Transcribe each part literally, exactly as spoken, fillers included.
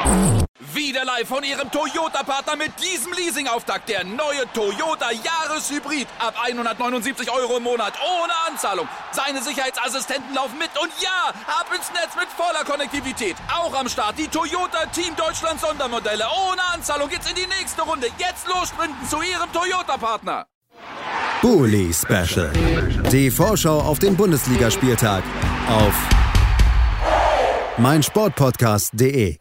Wieder live von Ihrem Toyota-Partner mit diesem Leasing-Auftakt. Der neue Toyota Jahreshybrid. Ab hundertneunundsiebzig Euro im Monat. Ohne Anzahlung. Seine Sicherheitsassistenten laufen mit. Und ja, ab ins Netz mit voller Konnektivität. Auch am Start die Toyota Team Deutschland Sondermodelle. Ohne Anzahlung geht's in die nächste Runde. Jetzt los sprinten zu Ihrem Toyota-Partner. Bully Special. Die Vorschau auf den Bundesligaspieltag auf meinsportpodcast punkt de.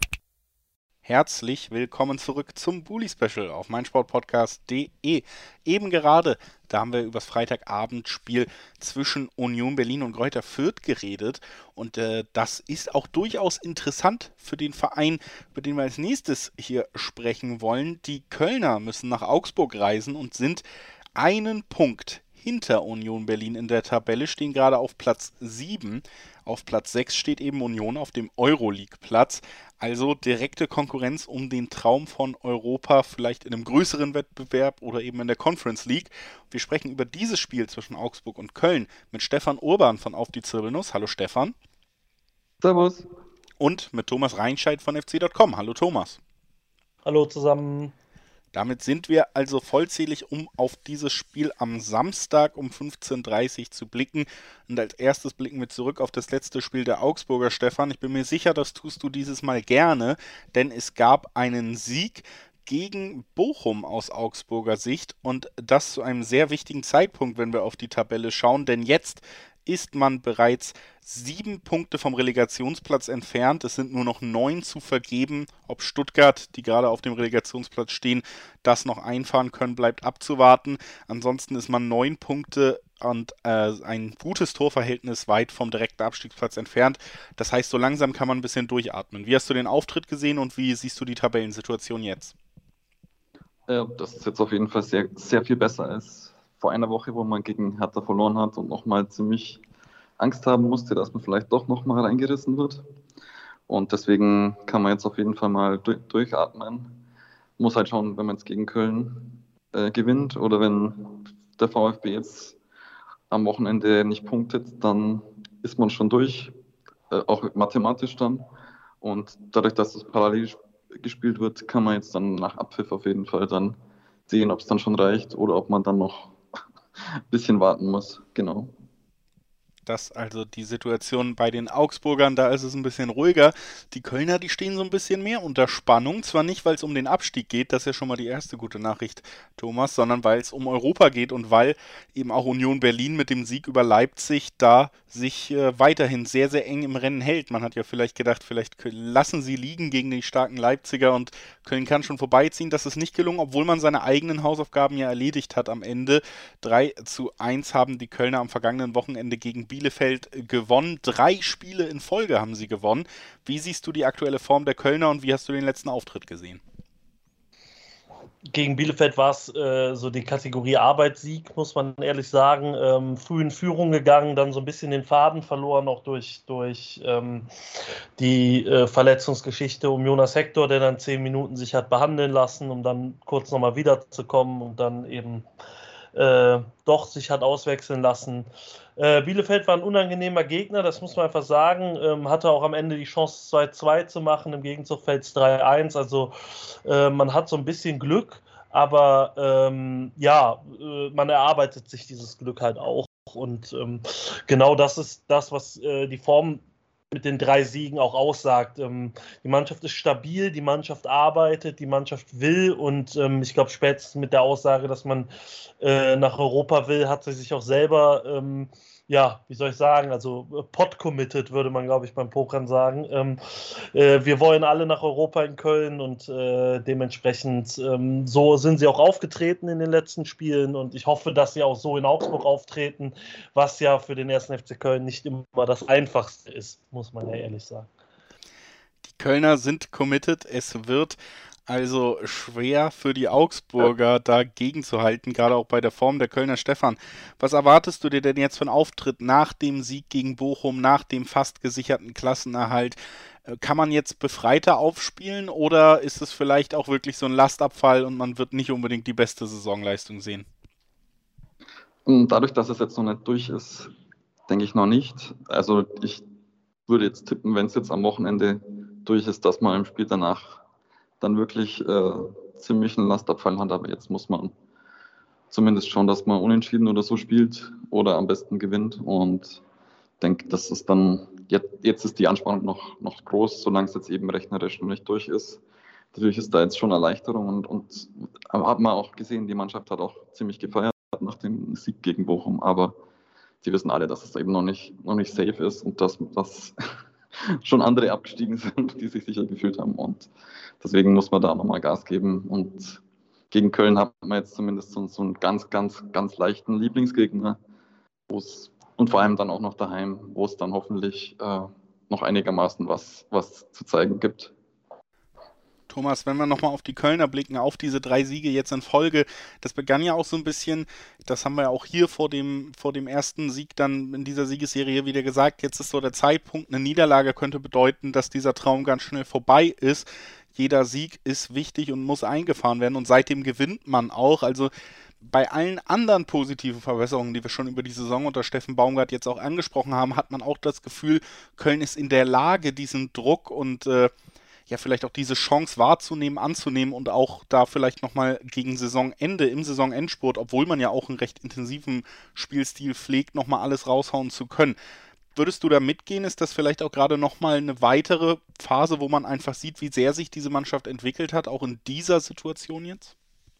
Herzlich willkommen zurück zum Bully Special auf meinsportpodcast punkt de. Eben gerade, da haben wir über das Freitagabendspiel zwischen Union Berlin und Greuther Fürth geredet und äh, das ist auch durchaus interessant für den Verein, über den wir als nächstes hier sprechen wollen. Die Kölner müssen nach Augsburg reisen und sind einen Punkt hinter Union Berlin in der Tabelle, stehen gerade auf Platz sieben. Auf Platz sechs steht eben Union auf dem Euroleague-Platz. Also direkte Konkurrenz um den Traum von Europa, vielleicht in einem größeren Wettbewerb oder eben in der Conference League. Wir sprechen über dieses Spiel zwischen Augsburg und Köln mit Stefan Urban von Auf die Zirbelnuss. Hallo Stefan. Servus. Und mit Thomas Reinscheid von F C Punkt com. Hallo Thomas. Hallo zusammen. Damit sind wir also vollzählig, um auf dieses Spiel am Samstag um fünfzehn Uhr dreißig zu blicken. Und als erstes blicken wir zurück auf das letzte Spiel der Augsburger, Stefan. Ich bin mir sicher, das tust du dieses Mal gerne, denn es gab einen Sieg gegen Bochum aus Augsburger Sicht und das zu einem sehr wichtigen Zeitpunkt, wenn wir auf die Tabelle schauen, denn jetzt ist man bereits sieben Punkte vom Relegationsplatz entfernt. Es sind nur noch neun zu vergeben. Ob Stuttgart, die gerade auf dem Relegationsplatz stehen, das noch einfahren können, bleibt abzuwarten. Ansonsten ist man neun Punkte und äh, ein gutes Torverhältnis weit vom direkten Abstiegsplatz entfernt. Das heißt, so langsam kann man ein bisschen durchatmen. Wie hast du den Auftritt gesehen und wie siehst du die Tabellensituation jetzt? Ja, das ist jetzt auf jeden Fall sehr, sehr viel besser als vor einer Woche, wo man gegen Hertha verloren hat und nochmal ziemlich Angst haben musste, dass man vielleicht doch nochmal reingerissen wird. Und deswegen kann man jetzt auf jeden Fall mal durch, durchatmen. Muss halt schauen, wenn man jetzt gegen Köln äh, gewinnt oder wenn der VfB jetzt am Wochenende nicht punktet, dann ist man schon durch, äh, auch mathematisch dann. Und dadurch, dass es parallel gespielt wird, kann man jetzt dann nach Abpfiff auf jeden Fall dann sehen, ob es dann schon reicht oder ob man dann noch ein bisschen warten muss. Genau. Das also die Situation bei den Augsburgern, da ist es ein bisschen ruhiger. Die Kölner, die stehen so ein bisschen mehr unter Spannung. Zwar nicht, weil es um den Abstieg geht, das ist ja schon mal die erste gute Nachricht, Thomas, sondern weil es um Europa geht und weil eben auch Union Berlin mit dem Sieg über Leipzig da sich äh, weiterhin sehr, sehr eng im Rennen hält. Man hat ja vielleicht gedacht, vielleicht lassen sie liegen gegen die starken Leipziger und Köln kann schon vorbeiziehen. Das ist nicht gelungen, obwohl man seine eigenen Hausaufgaben ja erledigt hat am Ende. drei zu eins haben die Kölner am vergangenen Wochenende gegen Bielefeld gewonnen. Drei Spiele in Folge haben sie gewonnen. Wie siehst du die aktuelle Form der Kölner und wie hast du den letzten Auftritt gesehen? Gegen Bielefeld war es äh, so die Kategorie Arbeitssieg, muss man ehrlich sagen. Ähm, früh in Führung gegangen, dann so ein bisschen den Faden verloren, auch durch, durch ähm, die äh, Verletzungsgeschichte um Jonas Hector, der dann zehn Minuten sich hat behandeln lassen, um dann kurz nochmal wiederzukommen und dann eben äh, doch sich hat auswechseln lassen. Äh, Bielefeld war ein unangenehmer Gegner, das muss man einfach sagen. Ähm, hatte auch am Ende die Chance zwei zwei zu machen, im Gegenzug fällt es drei eins. Also äh, man hat so ein bisschen Glück, aber ähm, ja, äh, man erarbeitet sich dieses Glück halt auch. Und ähm, genau das ist das, was äh, die Form mit den drei Siegen auch aussagt. Ähm, die Mannschaft ist stabil, die Mannschaft arbeitet, die Mannschaft will und ähm, ich glaube spätestens mit der Aussage, dass man äh, nach Europa will, hat sie sich auch selber, ähm, ja, wie soll ich sagen, also pot-committed würde man, glaube ich, beim Pokern sagen. Ähm, äh, wir wollen alle nach Europa in Köln und äh, dementsprechend ähm, so sind sie auch aufgetreten in den letzten Spielen und ich hoffe, dass sie auch so in Augsburg auftreten, was ja für den ersten F C Köln nicht immer das Einfachste ist, muss man ja ehrlich sagen. Die Kölner sind committed, es wird also schwer für die Augsburger dagegen zu halten, gerade auch bei der Form der Kölner. Stefan, was erwartest du dir denn jetzt von Auftritt nach dem Sieg gegen Bochum, nach dem fast gesicherten Klassenerhalt? Kann man jetzt befreiter aufspielen oder ist es vielleicht auch wirklich so ein Lastabfall und man wird nicht unbedingt die beste Saisonleistung sehen? Dadurch, dass es jetzt noch nicht durch ist, denke ich noch nicht. Also ich würde jetzt tippen, wenn es jetzt am Wochenende durch ist, dass man im Spiel danach dann wirklich äh, ziemlich einen Lastabfall hat. Aber jetzt muss man zumindest schauen, dass man unentschieden oder so spielt oder am besten gewinnt. Und ich denke, das ist dann, jetzt, jetzt ist die Anspannung noch, noch groß, solange es jetzt eben rechnerisch noch nicht durch ist. Natürlich ist da jetzt schon Erleichterung und, und hat man auch gesehen, die Mannschaft hat auch ziemlich gefeiert nach dem Sieg gegen Bochum, aber sie wissen alle, dass es eben noch nicht, noch nicht safe ist und dass, dass schon andere abgestiegen sind, die sich sicher gefühlt haben. Und deswegen muss man da nochmal Gas geben. Und gegen Köln hat man jetzt zumindest so, so einen ganz, ganz, ganz leichten Lieblingsgegner, wo es und vor allem dann auch noch daheim, wo es dann hoffentlich äh, noch einigermaßen was, was zu zeigen gibt. Thomas, wenn wir nochmal auf die Kölner blicken, auf diese drei Siege jetzt in Folge, das begann ja auch so ein bisschen, das haben wir ja auch hier vor dem, vor dem ersten Sieg dann in dieser Siegesserie wieder gesagt, jetzt ist so der Zeitpunkt, eine Niederlage könnte bedeuten, dass dieser Traum ganz schnell vorbei ist. Jeder Sieg ist wichtig und muss eingefahren werden und seitdem gewinnt man auch, also bei allen anderen positiven Verbesserungen, die wir schon über die Saison unter Steffen Baumgart jetzt auch angesprochen haben, hat man auch das Gefühl, Köln ist in der Lage, diesen Druck und äh, ja vielleicht auch diese Chance wahrzunehmen, anzunehmen und auch da vielleicht nochmal gegen Saisonende, im Saisonendspurt, obwohl man ja auch einen recht intensiven Spielstil pflegt, nochmal alles raushauen zu können. Würdest du da mitgehen? Ist das vielleicht auch gerade nochmal eine weitere Phase, wo man einfach sieht, wie sehr sich diese Mannschaft entwickelt hat, auch in dieser Situation jetzt?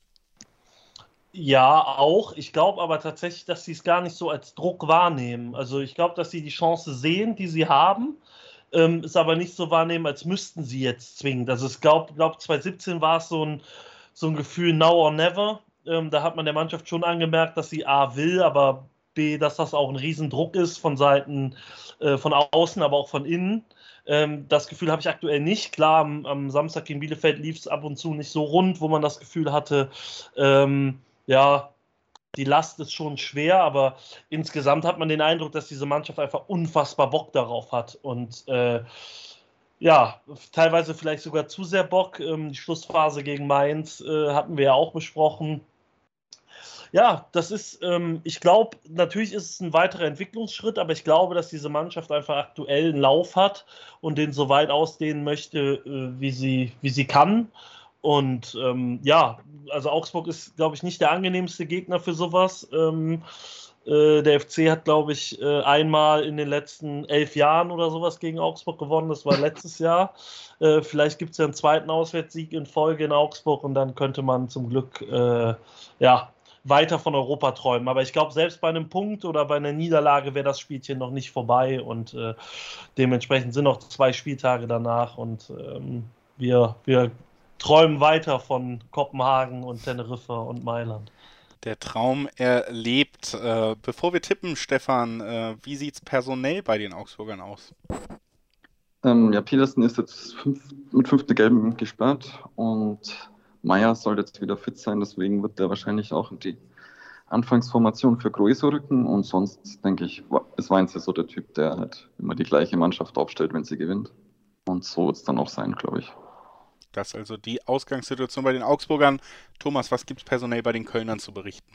Ja, auch. Ich glaube aber tatsächlich, dass sie es gar nicht so als Druck wahrnehmen. Also ich glaube, dass sie die Chance sehen, die sie haben, Ähm, ist aber nicht so wahrnehmen, als müssten sie jetzt zwingend. Also ich glaube, glaub, zwanzig siebzehn war es so ein, so ein Gefühl now or never. Ähm, da hat man der Mannschaft schon angemerkt, dass sie A will, aber B, dass das auch ein Riesendruck ist von Seiten, äh, von außen, aber auch von innen. Ähm, das Gefühl habe ich aktuell nicht. Klar, am, am Samstag gegen Bielefeld lief es ab und zu nicht so rund, wo man das Gefühl hatte, ähm, ja, die Last ist schon schwer, aber insgesamt hat man den Eindruck, dass diese Mannschaft einfach unfassbar Bock darauf hat und äh, ja, teilweise vielleicht sogar zu sehr Bock. Ähm, die Schlussphase gegen Mainz äh, hatten wir ja auch besprochen. Ja, das ist, ähm, ich glaube, natürlich ist es ein weiterer Entwicklungsschritt, aber ich glaube, dass diese Mannschaft einfach aktuell einen Lauf hat und den so weit ausdehnen möchte, äh, wie sie, wie sie kann. Und ähm, ja, also Augsburg ist, glaube ich, nicht der angenehmste Gegner für sowas. Ähm, äh, der F C hat, glaube ich, äh, einmal in den letzten elf Jahren oder sowas gegen Augsburg gewonnen. Das war letztes Jahr. Äh, vielleicht gibt es ja einen zweiten Auswärtssieg in Folge in Augsburg und dann könnte man zum Glück äh, ja, weiter von Europa träumen. Aber ich glaube, selbst bei einem Punkt oder bei einer Niederlage wäre das Spielchen noch nicht vorbei und äh, dementsprechend sind noch zwei Spieltage danach und ähm, wir, wir träumen weiter von Kopenhagen und Teneriffa und Mailand. Der Traum erlebt. Äh, bevor wir tippen, Stefan, äh, wie sieht es personell bei den Augsburgern aus? Ähm, ja, Petersen ist jetzt fünf, mit fünfte Gelben gesperrt und Meier soll jetzt wieder fit sein, deswegen wird er wahrscheinlich auch in die Anfangsformation für Grueso rücken und sonst, denke ich, ist Weinz ja so der Typ, der halt immer die gleiche Mannschaft aufstellt, wenn sie gewinnt. Und so wird es dann auch sein, glaube ich. Das ist also die Ausgangssituation bei den Augsburgern. Thomas, was gibt es personell bei den Kölnern zu berichten?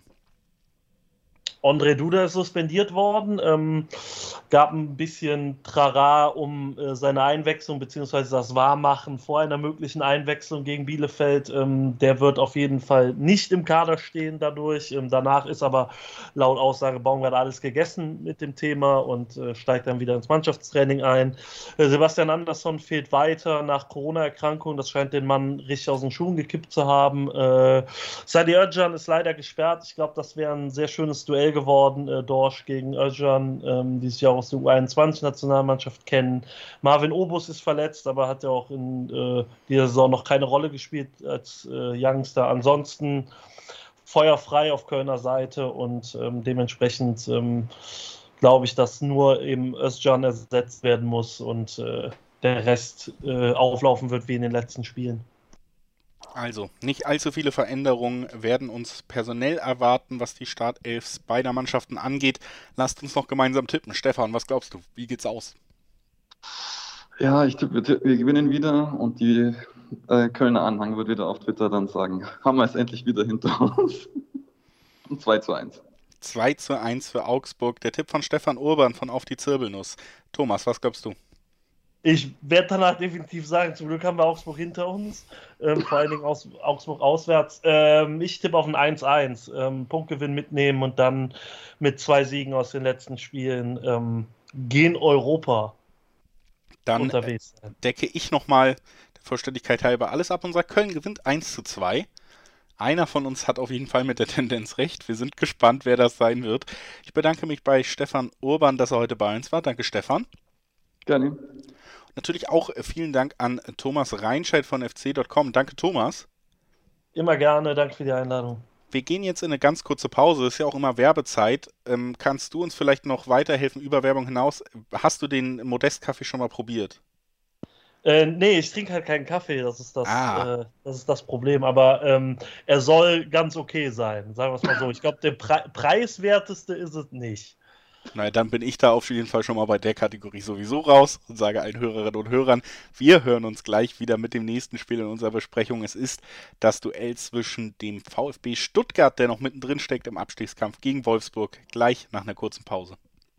Ondrej Duda ist suspendiert worden, ähm, gab ein bisschen Trara um äh, seine Einwechslung bzw. das Wahrmachen vor einer möglichen Einwechslung gegen Bielefeld. Ähm, der wird auf jeden Fall nicht im Kader stehen dadurch. Ähm, danach ist aber laut Aussage Baumgart alles gegessen mit dem Thema und äh, steigt dann wieder ins Mannschaftstraining ein. Äh, Sebastian Andersson fehlt weiter nach Corona-Erkrankung. Das scheint den Mann richtig aus den Schuhen gekippt zu haben. Äh, Sadi Özcan ist leider gesperrt. Ich glaube, das wäre ein sehr schönes Duell geworden, äh, Dorsch gegen Özcan, ähm, die sich ja auch aus der U einundzwanzig-Nationalmannschaft kennen. Marvin Obus ist verletzt, aber hat ja auch in äh, dieser Saison noch keine Rolle gespielt als äh, Youngster. Ansonsten feuerfrei auf Kölner Seite und ähm, dementsprechend ähm, glaube ich, dass nur eben Özcan ersetzt werden muss und äh, der Rest äh, auflaufen wird wie in den letzten Spielen. Also, nicht allzu viele Veränderungen werden uns personell erwarten, was die Startelfs beider Mannschaften angeht. Lasst uns noch gemeinsam tippen. Stefan, was glaubst du? Wie geht's aus? Ja, ich tippe, wir, wir gewinnen wieder und die äh, Kölner Anhang wird wieder auf Twitter dann sagen, haben wir es endlich wieder hinter uns. Und zwei zu eins. zwei zu eins für Augsburg. Der Tipp von Stefan Urban von Auf die Zirbelnuss. Thomas, was glaubst du? Ich werde danach definitiv sagen, zum Glück haben wir Augsburg hinter uns, ähm, vor allen Dingen aus, Augsburg auswärts. Ähm, ich tippe auf ein eins eins, ähm, Punktgewinn mitnehmen und dann mit zwei Siegen aus den letzten Spielen ähm, gehen Europa dann unterwegs sein. Decke ich nochmal der Vollständigkeit halber alles ab und sage, Köln gewinnt eins zu zwei. Einer von uns hat auf jeden Fall mit der Tendenz recht. Wir sind gespannt, wer das sein wird. Ich bedanke mich bei Stefan Urban, dass er heute bei uns war. Danke, Stefan. Gerne. Natürlich auch vielen Dank an Thomas Reinscheid von F C Punkt com. Danke, Thomas. Immer gerne, danke für die Einladung. Wir gehen jetzt in eine ganz kurze Pause, ist ja auch immer Werbezeit. Ähm, kannst du uns vielleicht noch weiterhelfen über Werbung hinaus? Hast du den Modest-Kaffee schon mal probiert? Äh, nee, ich trinke halt keinen Kaffee, das ist das, Ah. äh, das, ist das Problem. Aber ähm, er soll ganz okay sein, sagen wir es mal so. Ich glaube, der Pre- preiswerteste ist es nicht. Na, dann bin ich da auf jeden Fall schon mal bei der Kategorie sowieso raus und sage allen Hörerinnen und Hörern, wir hören uns gleich wieder mit dem nächsten Spiel in unserer Besprechung. Es ist das Duell zwischen dem VfB Stuttgart, der noch mittendrin steckt im Abstiegskampf, gegen Wolfsburg, gleich nach einer kurzen Pause.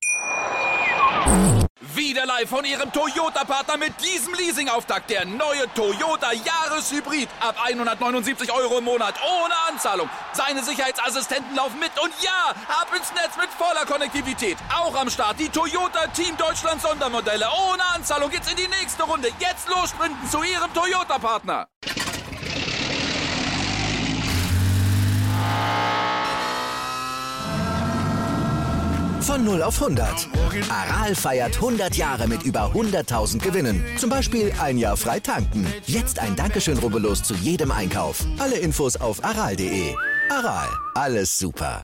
Wieder live von Ihrem Toyota-Partner mit diesem Leasing-Auftakt. Der neue Toyota Jahreshybrid. Ab hundertneunundsiebzig Euro im Monat. Ohne Anzahlung. Seine Sicherheitsassistenten laufen mit. Und ja, ab ins Netz mit voller Konnektivität. Auch am Start die Toyota Team Deutschland Sondermodelle. Ohne Anzahlung geht's in die nächste Runde. Jetzt los sprinten zu Ihrem Toyota-Partner. Von null auf hundert. Aral feiert hundert Jahre mit über hunderttausend Gewinnen. Zum Beispiel ein Jahr frei tanken. Jetzt ein Dankeschön, rubbellos zu jedem Einkauf. Alle Infos auf aral punkt de. Aral, alles super.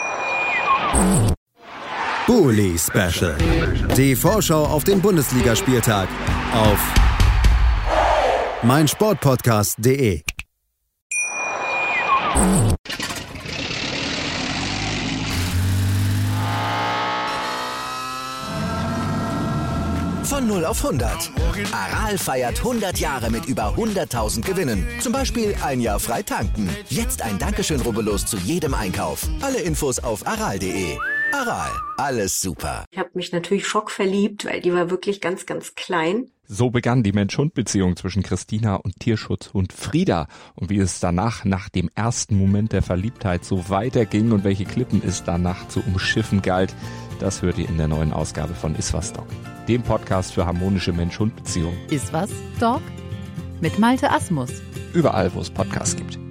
Bully Special. Die Vorschau auf den Bundesligaspieltag auf meinsportpodcast punkt de. Von null auf hundert. Aral feiert hundert Jahre mit über hunderttausend Gewinnen. Zum Beispiel ein Jahr frei tanken. Jetzt ein Dankeschön, rubbellos zu jedem Einkauf. Alle Infos auf aral punkt de. Aral, alles super. Ich habe mich natürlich schockverliebt, weil die war wirklich ganz, ganz klein. So begann die Mensch-Hund-Beziehung zwischen Christina und Tierschutzhund Frieda. Und wie es danach, nach dem ersten Moment der Verliebtheit, so weiterging und welche Klippen es danach zu umschiffen galt, das hört ihr in der neuen Ausgabe von Iswas Dog, dem Podcast für harmonische Mensch-Hund-Beziehungen. Iswas Dog? Mit Malte Asmus. Überall, wo es Podcasts gibt.